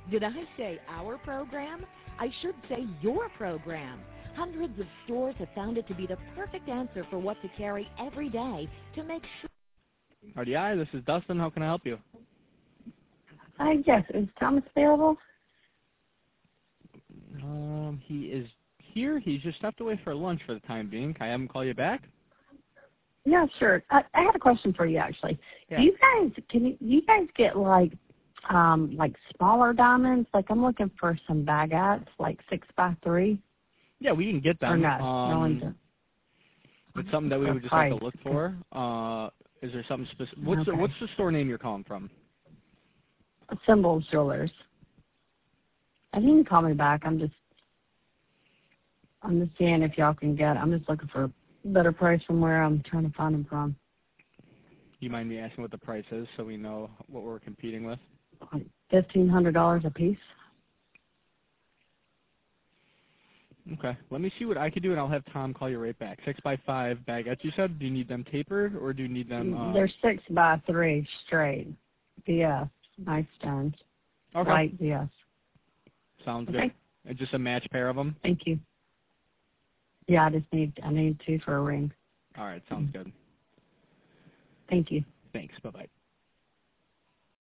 Did I say our program? I should say your program. Hundreds of stores have found it to be the perfect answer for what to carry every day to make sure. RDI, this is Dustin. How can I help you? Yes, is Thomas available? He is here. He's just stepped away for lunch for the time being. Can I have him call you back? Yeah, sure. I had a question for you actually. Yeah. Do you guys get like smaller diamonds? Like I'm looking for some baguettes, like 6x3. Yeah, we can get them. Or no, it's something that we would just like to look for. Is there something specific? What's the store name you're calling from? Symbols Jewelers. I think you can call me back. I'm just seeing if y'all can get. I'm just looking for a better price from where I'm trying to find them from. You mind me asking what the price is so we know what we're competing with? $1,500 a piece. Okay. Let me see what I can do, and I'll have Tom call you right back. 6x5 baguettes, you said? Do you need them tapered, or do you need them... They're 6x3 straight. VS. Nice stones. Okay. White VS. Sounds good. And just a match pair of them? Thank you. Yeah, I need two for a ring. All right. Sounds good. Thank you. Thanks. Bye-bye.